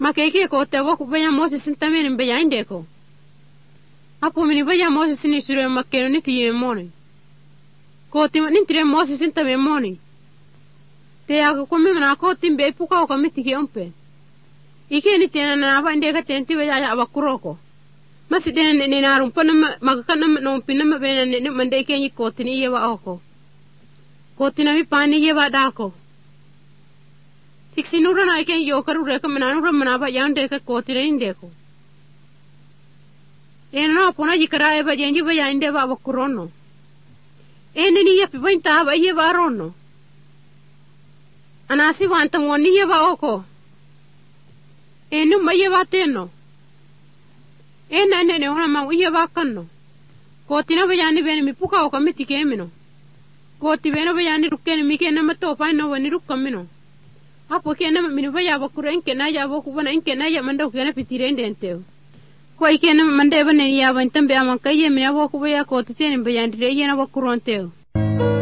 Makeke ko te woku baya Moses sintamene baya indeko. Apo mini baya Moses ni sure makeno ni tiye moni. Ko ti nintire Moses sintame moni. Te aga kome mana ko timbe ipuka o kamiti ke umpe. Ike ni tena na ba indeka tenti baya abakuroko. Masi dena ne na rumpa na magakana no pina mabena ne mande ke ni ko tini ye wa oko. Ko tina mi pani ye wa dako. Siksi nura na ike yo karu reka menanura menaba yang deka ko tina indeko. Ena pona jikara eba janji ba yande ba bakurono. Ene ni yapi bainta ba ye ba rono. Anasi wanta ngoni ye ba oko. Enu ma ye ba teno. Ena ne ona ma ye ba kanno. Ko tina ba yande bene mi puka o kamiti kemino. Ko ti bene ba yande rukkene mi kena mato pa no wani rukkamino. Apo kena mi ba ya bakuren kena ya boku bana kena ya mando kena pitirende enteo. Kwa ikena mande bane ya ban tambe amanka ye mina boku ya ko tene be yandire ye na bokuronte.